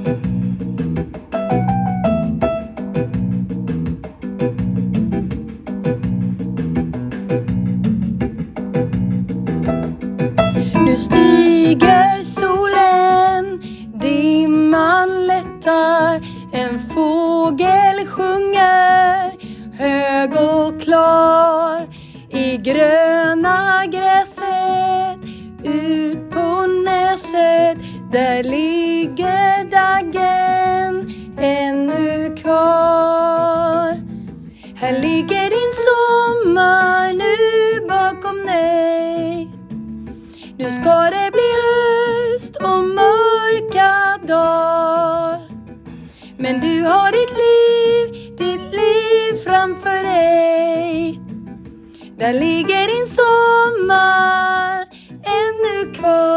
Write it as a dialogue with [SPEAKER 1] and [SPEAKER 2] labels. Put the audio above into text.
[SPEAKER 1] Nu stiger solen, dimman lättar, en fågel sjunger hög och klar i gröna gräset. Ut på näset, där ligger daggen ännu kvar. Här ligger din sommar nu bakom dig. Nu ska det bli höst och mörka dagar. Men du har ditt liv framför dig. Där ligger din sommar ännu kvar.